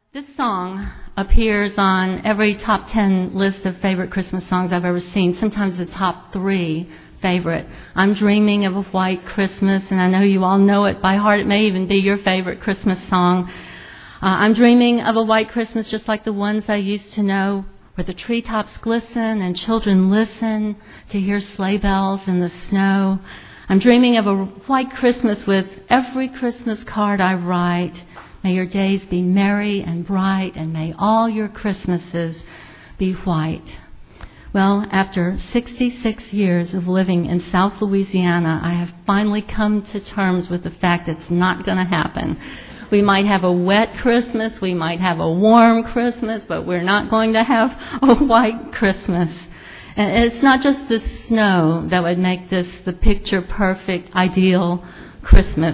This song appears on every top 10 list of favorite Christmas songs I've ever seen, sometimes the top 3 favorite. I'm dreaming of a white Christmas, and I know you all know it by heart. It may even be your favorite Christmas song. I'm dreaming of a white Christmas just like the ones I used to know, where the treetops glisten and children listen to hear sleigh bells in the snow. I'm dreaming of a white Christmas with every Christmas card I write. May your days be merry and bright, and may all your Christmases be white. Well, after 66 years of living in South Louisiana, I have finally come to terms with the fact it's not going to happen. We might have a wet Christmas, we might have a warm Christmas, but we're not going to have a white Christmas. And it's not just the snow that would make this the picture-perfect, ideal Christmas.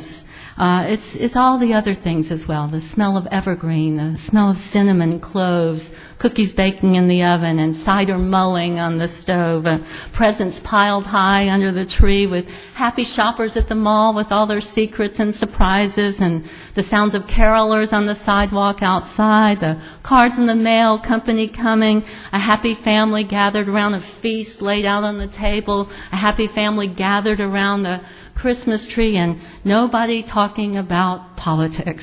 It's all the other things as well. The smell of evergreen, the smell of cinnamon and cloves, cookies baking in the oven, and cider mulling on the stove, presents piled high under the tree with happy shoppers at the mall with all their secrets and surprises, and the sounds of carolers on the sidewalk outside, the cards in the mail, company coming, a happy family gathered around a feast laid out on the table, a happy family gathered around the Christmas tree, and nobody talking about politics.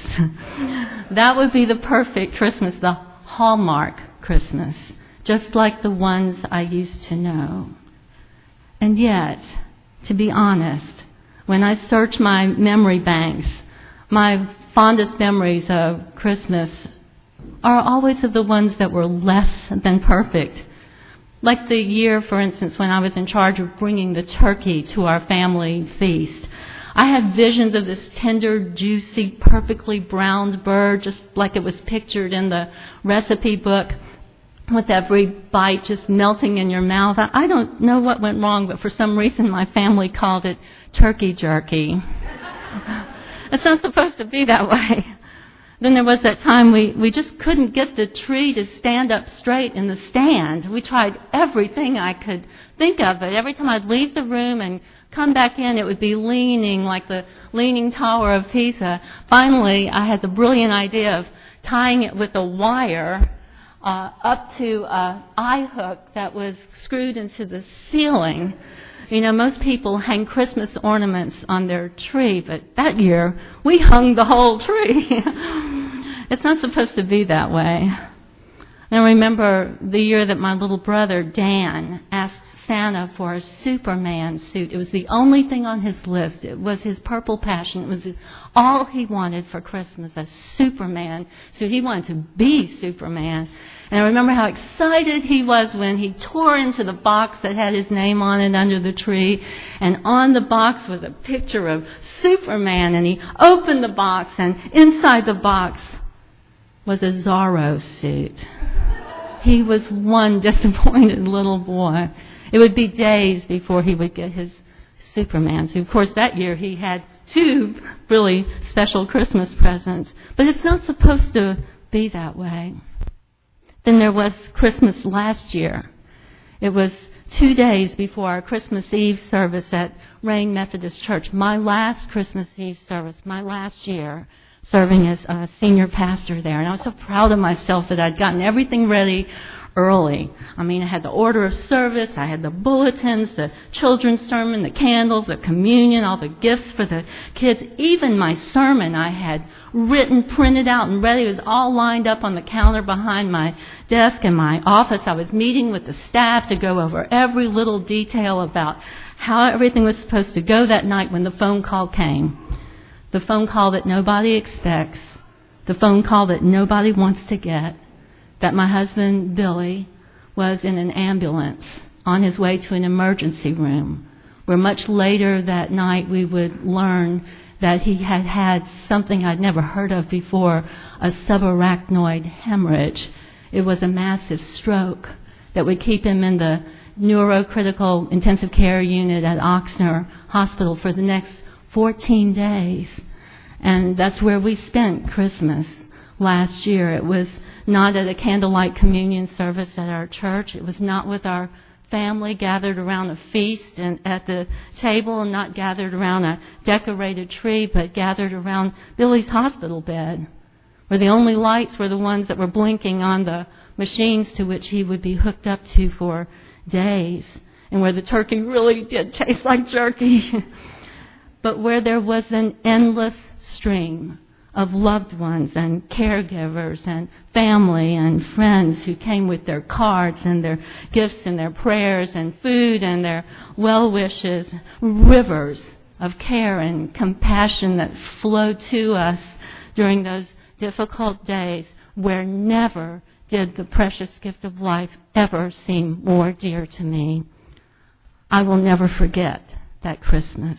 That would be the perfect Christmas, the Hallmark Christmas, just like the ones I used to know. And yet, to be honest, when I search my memory banks, my fondest memories of Christmas are always of the ones that were less than perfect. Like the year, for instance, when I was in charge of bringing the turkey to our family feast. I had visions of this tender, juicy, perfectly browned bird, just like it was pictured in the recipe book, with every bite just melting in your mouth. I don't know what went wrong, but for some reason my family called it turkey jerky. It's not supposed to be that way. Then there was that time we just couldn't get the tree to stand up straight in the stand. We tried everything I could think of, but every time I'd leave the room and come back in, it would be leaning like the Leaning Tower of Pisa. Finally, I had the brilliant idea of tying it with a wire up to an eye hook that was screwed into the ceiling. You know, most people hang Christmas ornaments on their tree, but that year we hung the whole tree. It's not supposed to be that way. And I remember the year that my little brother, Dan, asked Santa for a Superman suit. It was the only thing on his list. It was his purple passion. It was all he wanted for Christmas, a Superman suit. He wanted to be Superman. And I remember how excited he was when he tore into the box that had his name on it under the tree. And on the box was a picture of Superman. And he opened the box, and inside the box was a Zorro suit. He was one disappointed little boy. It would be days before he would get his Superman suit. Of course, that year he had 2 really special Christmas presents. But it's not supposed to be that way. Then there was Christmas last year. It was 2 days before our Christmas Eve service at Rain Methodist Church. My last Christmas Eve service, my last year serving as a senior pastor there. And I was so proud of myself that I'd gotten everything ready early. I mean, I had the order of service, I had the bulletins, the children's sermon, the candles, the communion, all the gifts for the kids. Even my sermon I had written, printed out, and ready. It was all lined up on the counter behind my desk in my office. I was meeting with the staff to go over every little detail about how everything was supposed to go that night when the phone call came. The phone call that nobody expects. The phone call that nobody wants to get. That my husband, Billy, was in an ambulance on his way to an emergency room, where much later that night we would learn that he had had something I'd never heard of before, a subarachnoid hemorrhage. It was a massive stroke that would keep him in the neurocritical intensive care unit at Ochsner Hospital for the next 14 days. And that's where we spent Christmas last year. It was not at a candlelight communion service at our church. It was not with our family gathered around a feast and at the table, and not gathered around a decorated tree, but gathered around Billy's hospital bed, where the only lights were the ones that were blinking on the machines to which he would be hooked up to for days, and where the turkey really did taste like jerky, but where there was an endless stream of loved ones and caregivers and family and friends who came with their cards and their gifts and their prayers and food and their well wishes, rivers of care and compassion that flowed to us during those difficult days, where never did the precious gift of life ever seem more dear to me. I will never forget that Christmas.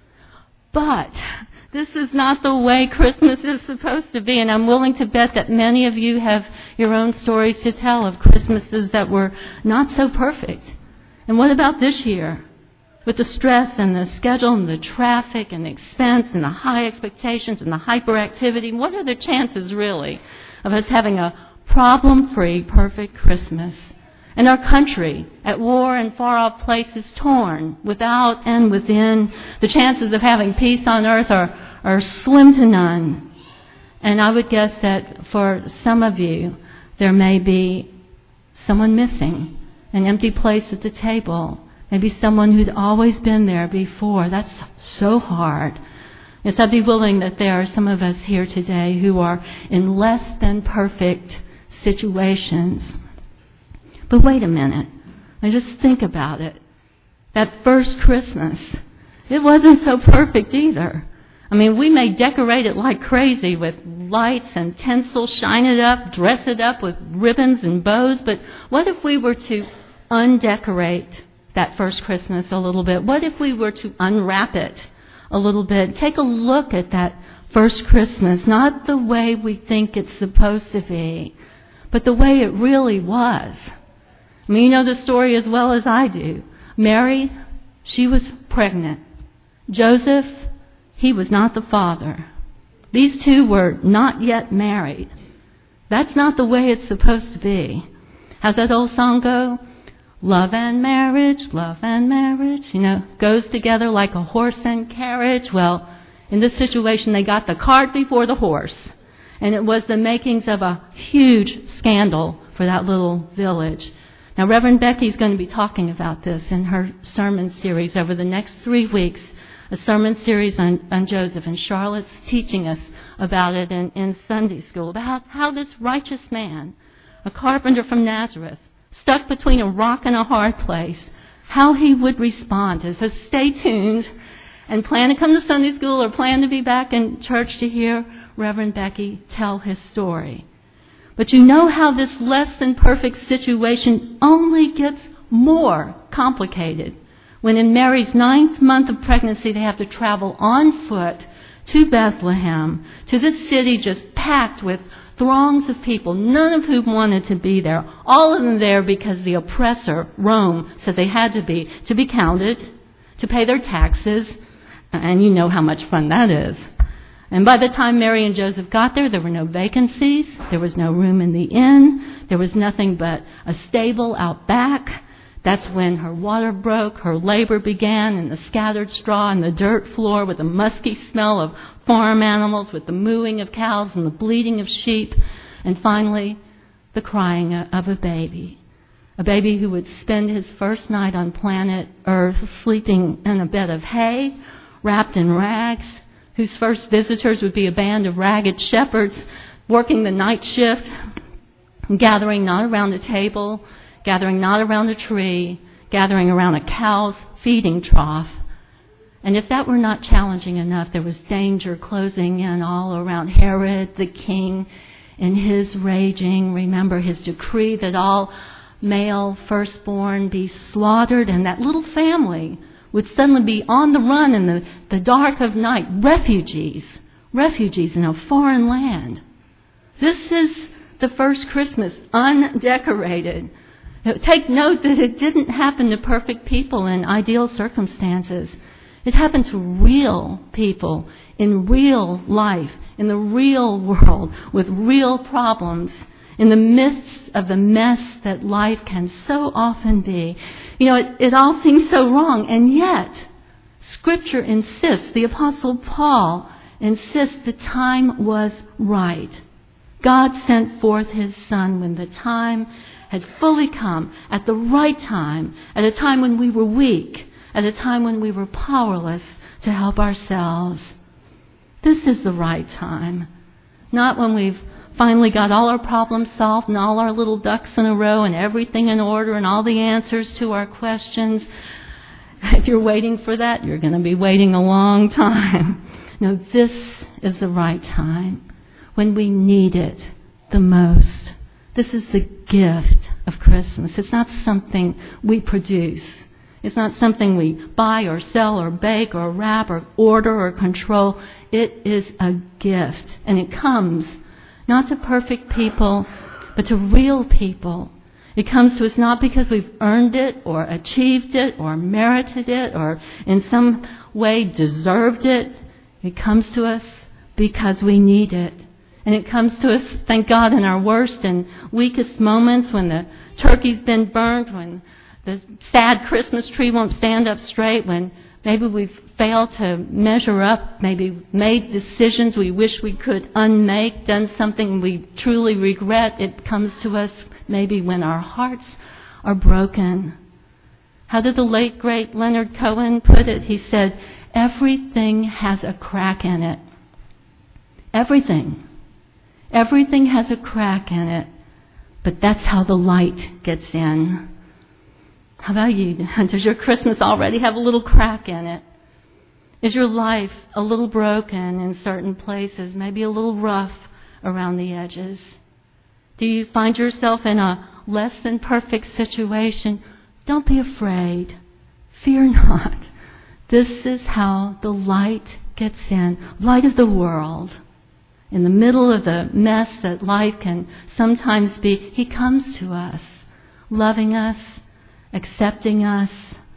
But this is not the way Christmas is supposed to be, and I'm willing to bet that many of you have your own stories to tell of Christmases that were not so perfect. And what about this year? With the stress and the schedule and the traffic and the expense and the high expectations and the hyperactivity, what are the chances really of us having a problem-free, perfect Christmas? And our country, at war and far-off places, torn without and within, the chances of having peace on earth are slim to none. And I would guess that for some of you, there may be someone missing, an empty place at the table, maybe someone who'd always been there before. That's so hard. Yes, I'd be willing that there are some of us here today who are in less than perfect situations. But wait a minute. I just think about it. That first Christmas, it wasn't so perfect either. I mean, we may decorate it like crazy with lights and tinsel, shine it up, dress it up with ribbons and bows, but what if we were to undecorate that first Christmas a little bit? What if we were to unwrap it a little bit? Take a look at that first Christmas, not the way we think it's supposed to be, but the way it really was. I mean, you know the story as well as I do. Mary, she was pregnant. Joseph, he was not the father. These two were not yet married. That's not the way it's supposed to be. How's that old song go? Love and marriage, goes together like a horse and carriage. Well, in this situation, they got the cart before the horse. And it was the makings of a huge scandal for that little village. Now, Reverend Becky's going to be talking about this in her sermon series over the next 3 weeks, a sermon series on Joseph. And Charlotte's teaching us about it in Sunday school, about how this righteous man, a carpenter from Nazareth, stuck between a rock and a hard place, how he would respond to it. So stay tuned and plan to come to Sunday school or plan to be back in church to hear Reverend Becky tell his story. But you know how this less than perfect situation only gets more complicated when in Mary's 9th month of pregnancy they have to travel on foot to Bethlehem, to this city just packed with throngs of people, none of whom wanted to be there. All of them there because the oppressor, Rome, said they had to be counted, to pay their taxes, and you know how much fun that is. And by the time Mary and Joseph got there were no vacancies, there was no room in the inn, there was nothing but a stable out back. That's when her water broke, her labor began, and the scattered straw and the dirt floor with the musky smell of farm animals, with the mooing of cows and the bleating of sheep, and finally the crying of a baby who would spend his first night on planet Earth sleeping in a bed of hay, wrapped in rags, whose first visitors would be a band of ragged shepherds working the night shift, gathering not around a table, gathering not around a tree, gathering around a cow's feeding trough. And if that were not challenging enough, there was danger closing in all around Herod the king in his raging. Remember his decree that all male firstborn be slaughtered, and that little family would suddenly be on the run in the dark of night, refugees in a foreign land. This is the first Christmas, undecorated. Take note that it didn't happen to perfect people in ideal circumstances. It happened to real people in real life, in the real world, with real problems, in the midst of the mess that life can so often be. You know, it all seems so wrong, and yet Scripture insists, the Apostle Paul insists the time was right. God sent forth His Son when the time had fully come, at the right time, at a time when we were weak, at a time when we were powerless to help ourselves. This is the right time. Not when we've finally got all our problems solved and all our little ducks in a row and everything in order and all the answers to our questions. If you're waiting for that, you're going to be waiting a long time. No, this is the right time when we need it the most. This is the gift of Christmas. It's not something we produce. It's not something we buy or sell or bake or wrap or order or control. It is a gift. And it comes not to perfect people, but to real people. It comes to us not because we've earned it or achieved it or merited it or in some way deserved it. It comes to us because we need it. And it comes to us, thank God, in our worst and weakest moments, when the turkey's been burnt, when the sad Christmas tree won't stand up straight, when maybe we've failed to measure up, maybe made decisions we wish we could unmake, done something we truly regret. It comes to us maybe when our hearts are broken. How did the late, great Leonard Cohen put it? He said, everything has a crack in it. Everything. Everything has a crack in it, but that's how the light gets in. How about you? Does your Christmas already have a little crack in it? Is your life a little broken in certain places, maybe a little rough around the edges? Do you find yourself in a less than perfect situation? Don't be afraid. Fear not. This is how the light gets in. Light of the world. In the middle of the mess that life can sometimes be, He comes to us, loving us, accepting us,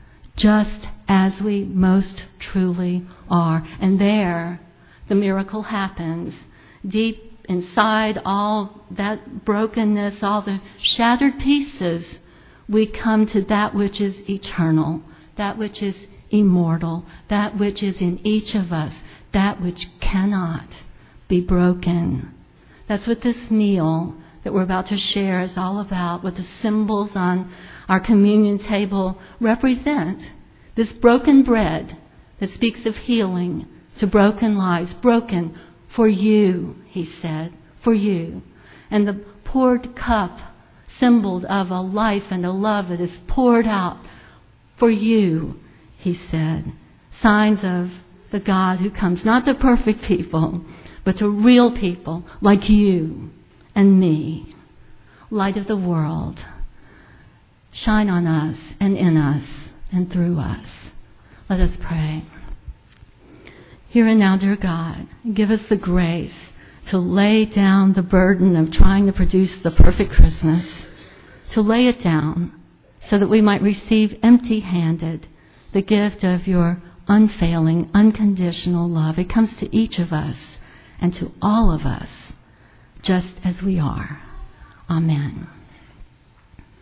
just as we most truly are. And there, the miracle happens. Deep inside all that brokenness, all the shattered pieces, we come to that which is eternal, that which is immortal, that which is in each of us, that which cannot be broken. That's what this meal that we're about to share is all about, what the symbols on our communion table represent. This broken bread that speaks of healing to broken lives, broken for you, He said, for you. And the poured cup, symboled of a life and a love that is poured out for you, He said. Signs of the God who comes not to perfect people, but to real people like you and me. Light of the world. Shine on us and in us and through us. Let us pray. Here and now, dear God, give us the grace to lay down the burden of trying to produce the perfect Christmas, to lay it down so that we might receive empty-handed the gift of your unfailing, unconditional love. It comes to each of us and to all of us, just as we are. Amen.